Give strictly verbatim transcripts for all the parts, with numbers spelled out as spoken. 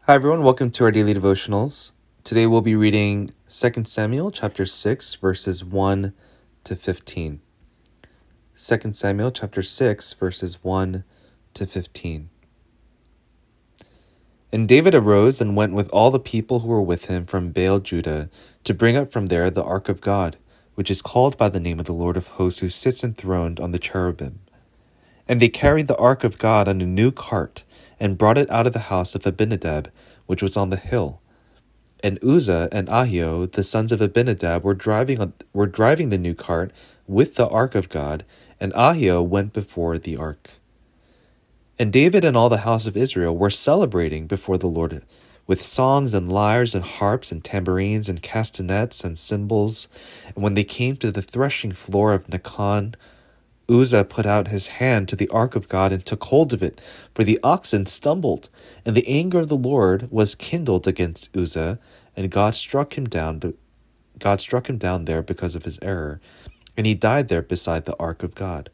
Hi everyone, welcome to our daily devotionals. Today we'll be reading Second Samuel chapter six verses one to fifteen. Second Samuel chapter six verses one to fifteen. And David arose and went with all the people who were with him from Baal Judah to bring up from there the ark of God, which is called by the name of the Lord of hosts, who sits enthroned on the cherubim. And they carried the ark of God on a new cart, and brought it out of the house of Abinadab, which was on the hill. And Uzzah and Ahio, the sons of Abinadab, were driving on, were driving the new cart with the ark of God, and Ahio went before the ark. And David and all the house of Israel were celebrating before the Lord with songs and lyres and harps and tambourines and castanets and cymbals. And when they came to the threshing floor of Nacon, Uzzah put out his hand to the ark of God and took hold of it, for the oxen stumbled, and the anger of the Lord was kindled against Uzzah, and God struck him down. But God struck him down there because of his error, and he died there beside the ark of God.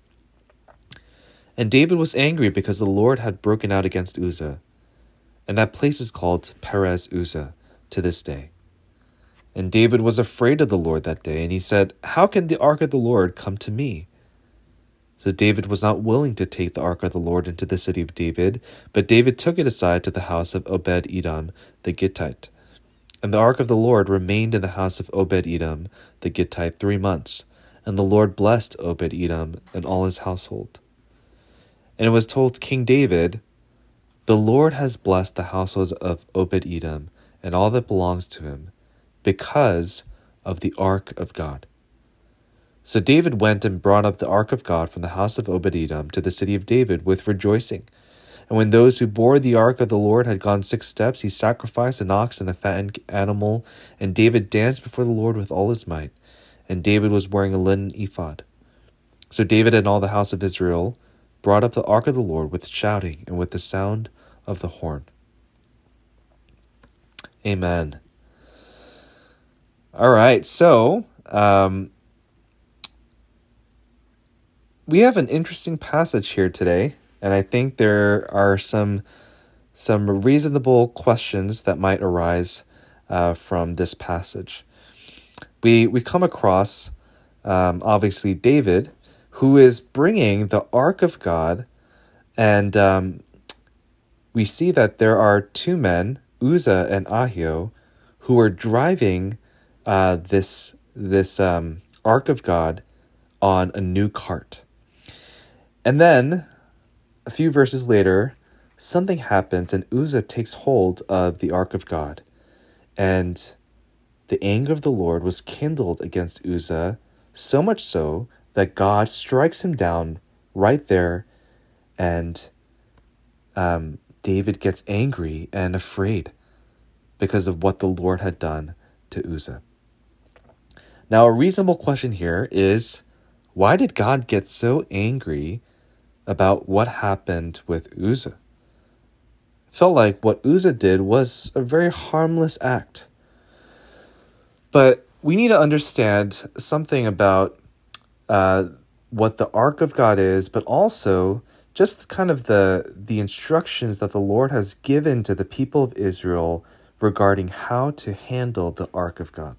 And David was angry because the Lord had broken out against Uzzah, and that place is called Perez Uzzah to this day. And David was afraid of the Lord that day, and he said, "How can the ark of the Lord come to me?" So David was not willing to take the ark of the Lord into the city of David, but David took it aside to the house of Obed-Edom the Gittite. And the ark of the Lord remained in the house of Obed-Edom the Gittite three months, and the Lord blessed Obed-Edom and all his household. And it was told King David, "The Lord has blessed the household of Obed-Edom and all that belongs to him, because of the ark of God." So David went and brought up the ark of God from the house of Obed-Edom to the city of David with rejoicing. And when those who bore the ark of the Lord had gone six steps, he sacrificed an ox and a fattened animal, and David danced before the Lord with all his might. And David was wearing a linen ephod. So David and all the house of Israel brought up the ark of the Lord with shouting and with the sound of the horn. Amen. All right, so um, we have an interesting passage here today, and I think there are some some reasonable questions that might arise uh, from this passage. We we come across, um, obviously, David, who is bringing the ark of God, and um, we see that there are two men, Uzzah and Ahio, who are driving uh, this this um, ark of God on a new cart. And then, a few verses later, something happens and Uzzah takes hold of the ark of God. And the anger of the Lord was kindled against Uzzah, so much so that God strikes him down right there, and um, David gets angry and afraid because of what the Lord had done to Uzzah. Now, a reasonable question here is, why did God get so angry about what happened with Uzzah? It felt like what Uzzah did was a very harmless act. But we need to understand something about uh, what the ark of God is, but also just kind of the, the instructions that the Lord has given to the people of Israel regarding how to handle the ark of God.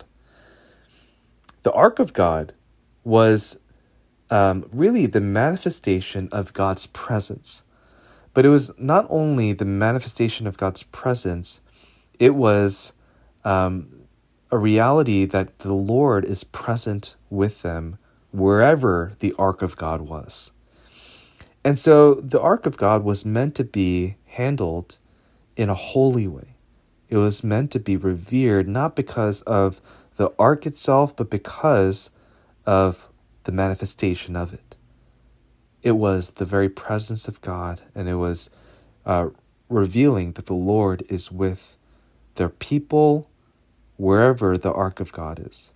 The ark of God was Um, really the manifestation of God's presence. But it was not only the manifestation of God's presence, it was um, a reality that the Lord is present with them wherever the ark of God was. And so the ark of God was meant to be handled in a holy way. It was meant to be revered, not because of the ark itself, but because of the manifestation of it. It was the very presence of God, and it was uh, revealing that the Lord is with their people wherever the ark of God is.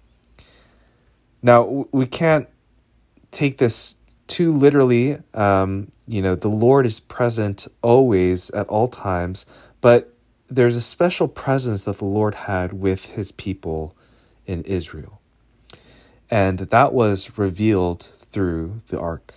Now, we can't take this too literally. Um, you know, the Lord is present always at all times, but there's a special presence that the Lord had with his people in Israel. And that was revealed through the ark.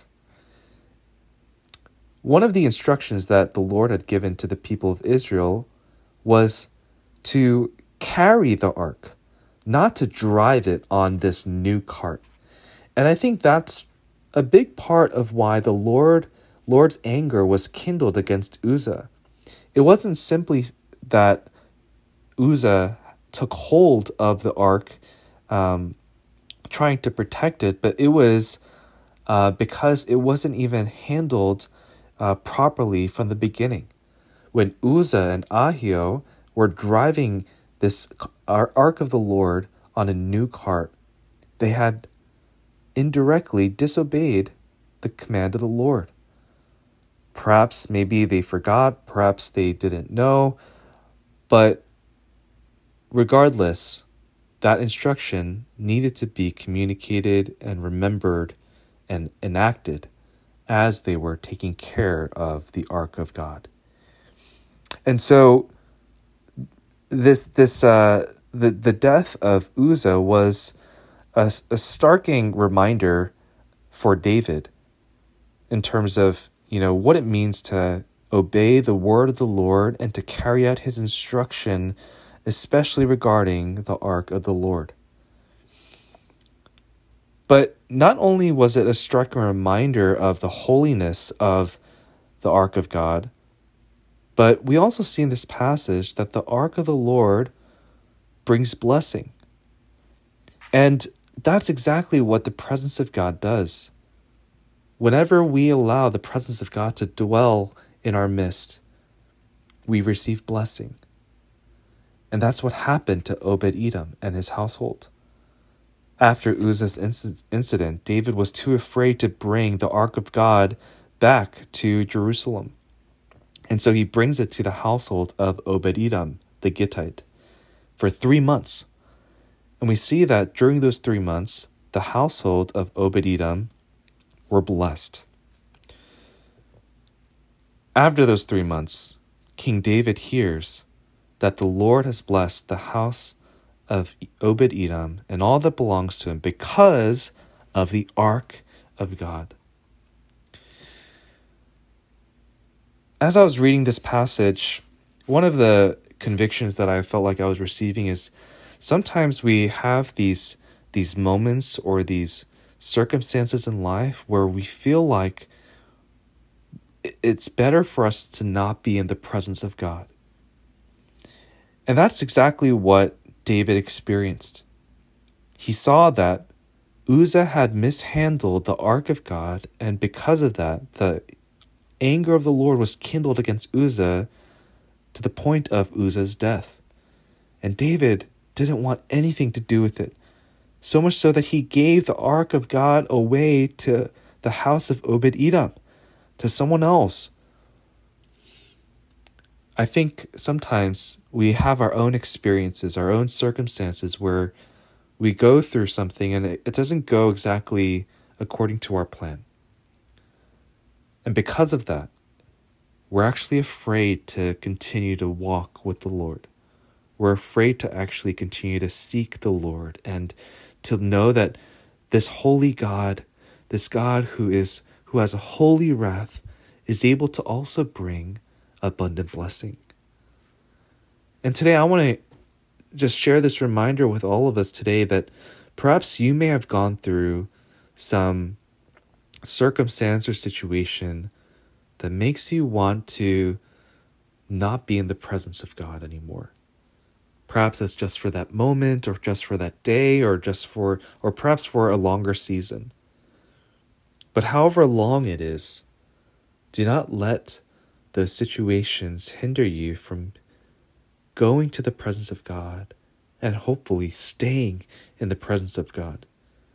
One of the instructions that the Lord had given to the people of Israel was to carry the ark, not to drive it on this new cart. And I think that's a big part of why the Lord Lord's anger was kindled against Uzzah. It wasn't simply that Uzzah took hold of the ark, um, trying to protect it, but it was uh, because it wasn't even handled uh, properly from the beginning. When Uzzah and Ahio were driving this ark of the Lord on a new cart, they had indirectly disobeyed the command of the Lord. Perhaps maybe they forgot, perhaps they didn't know, but regardless, that instruction needed to be communicated and remembered and enacted as they were taking care of the ark of God. And so this this uh, the the death of Uzzah was a, a starking reminder for David in terms of, you know, what it means to obey the word of the Lord and to carry out his instruction, especially regarding the ark of the Lord. But not only was it a striking reminder of the holiness of the ark of God, but we also see in this passage that the ark of the Lord brings blessing. And that's exactly what the presence of God does. Whenever we allow the presence of God to dwell in our midst, we receive blessing. And that's what happened to Obed-Edom and his household. After Uzzah's inc- incident, David was too afraid to bring the ark of God back to Jerusalem. And so he brings it to the household of Obed-Edom, the Gittite, for three months. And we see that during those three months, the household of Obed-Edom were blessed. After those three months, King David hears that the Lord has blessed the house of Obed-Edom and all that belongs to him because of the ark of God. As I was reading this passage, one of the convictions that I felt like I was receiving is sometimes we have these these moments or these circumstances in life where we feel like it's better for us to not be in the presence of God. And that's exactly what David experienced. He saw that Uzzah had mishandled the ark of God, and because of that, the anger of the Lord was kindled against Uzzah to the point of Uzzah's death. And David didn't want anything to do with it, so much so that he gave the ark of God away to the house of Obed-Edom, to someone else. I think sometimes we have our own experiences, our own circumstances where we go through something and it, it doesn't go exactly according to our plan. And because of that, we're actually afraid to continue to walk with the Lord. We're afraid to actually continue to seek the Lord and to know that this holy God, this God who is who has a holy wrath, is able to also bring abundant blessing. And today I want to just share this reminder with all of us today that perhaps you may have gone through some circumstance or situation that makes you want to not be in the presence of God anymore. Perhaps that's just for that moment or just for that day or just for, or perhaps for a longer season. But however long it is, do not let those situations hinder you from going to the presence of God and hopefully staying in the presence of God.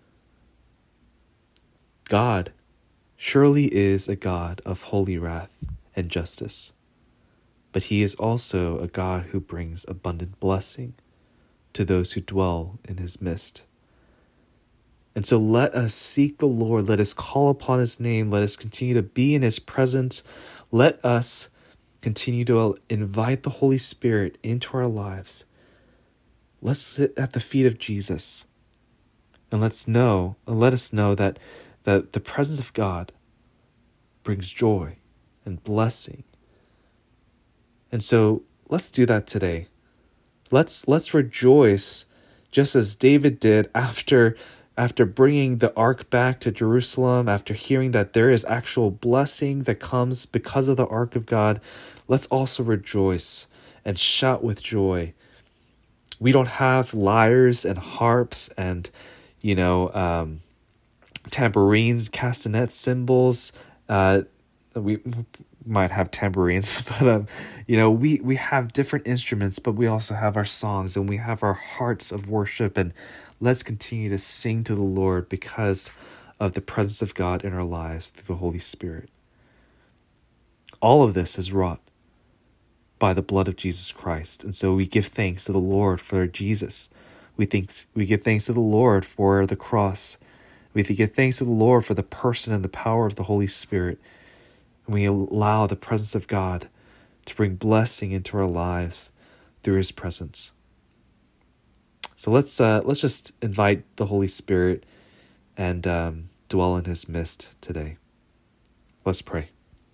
God surely is a God of holy wrath and justice, but he is also a God who brings abundant blessing to those who dwell in his midst. And so let us seek the Lord. Let us call upon his name. Let us continue to be in his presence. Let us continue to invite the Holy Spirit into our lives. Let's sit at the feet of Jesus. And let's know, and let us know that, that the presence of God brings joy and blessing. And so let's do that today. Let's let's rejoice just as David did after after bringing the ark back to Jerusalem, after hearing that there is actual blessing that comes because of the ark of God. Let's also rejoice and shout with joy. We don't have lyres and harps and, you know, um, tambourines, castanets, cymbals. Uh, we might have tambourines, but um, you know, we we have different instruments, but we also have our songs and we have our hearts of worship. And let's continue to sing to the Lord because of the presence of God in our lives through the Holy Spirit. All of this is wrought by the blood of Jesus Christ, and so we give thanks to the Lord for Jesus. We think we give thanks to the Lord for the cross. We give thanks to the Lord for the person and the power of the Holy Spirit. And we allow the presence of God to bring blessing into our lives through his presence. So let's uh, let's just invite the Holy Spirit and um, dwell in his midst today. Let's pray.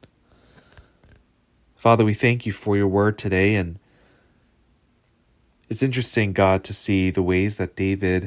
Father, we thank you for your word today. And it's interesting, God, to see the ways that David,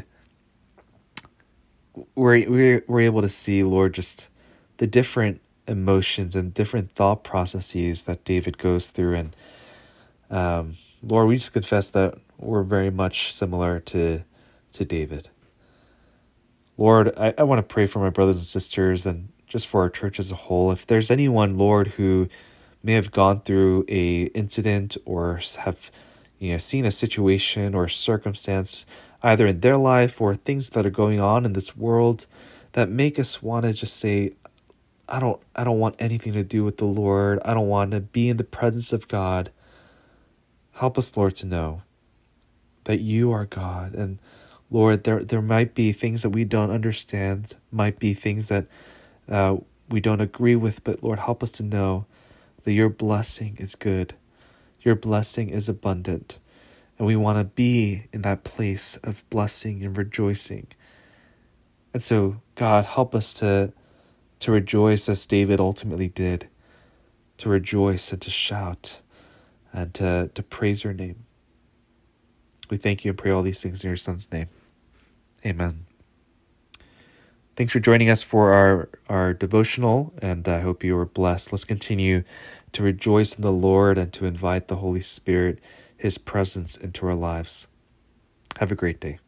we're, we're, we're able to see, Lord, just the different emotions and different thought processes that David goes through. And um, Lord, we just confess that we're very much similar to to David. Lord, I, I want to pray for my brothers and sisters and just for our church as a whole. If there's anyone, Lord, who may have gone through a incident or have, you know, seen a situation or circumstance either in their life or things that are going on in this world that make us want to just say, I don't I don't want anything to do with the Lord. I don't want to be in the presence of God. Help us, Lord, to know that you are God. And Lord, there there might be things that we don't understand, might be things that uh, we don't agree with, but Lord, help us to know that your blessing is good. Your blessing is abundant. And we want to be in that place of blessing and rejoicing. And so, God, help us to to rejoice as David ultimately did, to rejoice and to shout and to, to praise your name. We thank you and pray all these things in your Son's name. Amen. Thanks for joining us for our, our devotional, and I hope you were blessed. Let's continue to rejoice in the Lord and to invite the Holy Spirit, his presence into our lives. Have a great day.